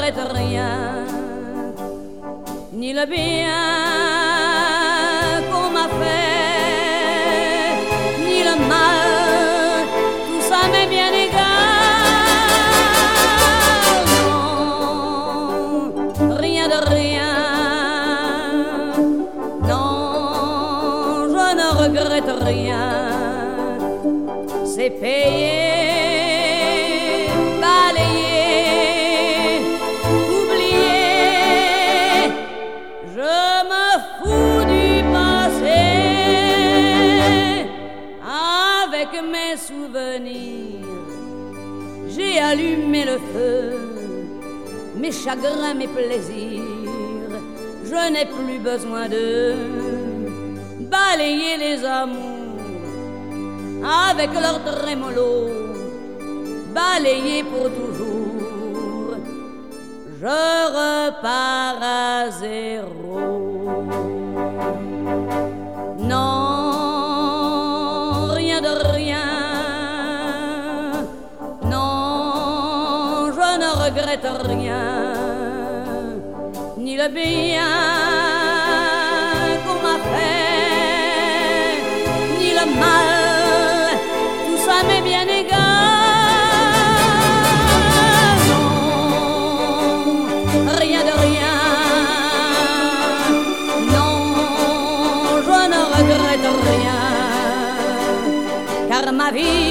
regrette rien, ni le bien qu'on m'a fait, ni le mal, tout ça m'est bien égal. Non, rien de rien, non, je ne regrette rien. C'est payé, balayé, oublié. Je me fous du passé. Avec mes souvenirs, j'ai allumé le feu. Mes chagrins, mes plaisirs, je n'ai plus besoin de balayer les amours avec leur trémolo, balayé pour toujours. Je repars à zéro. Non, rien de rien. Non, je ne regrette rien, ni le bien qu'on m'a fait, ni le mal. Ça m'est bien égal. Non, rien de rien. Non, je ne regrette rien, car ma vie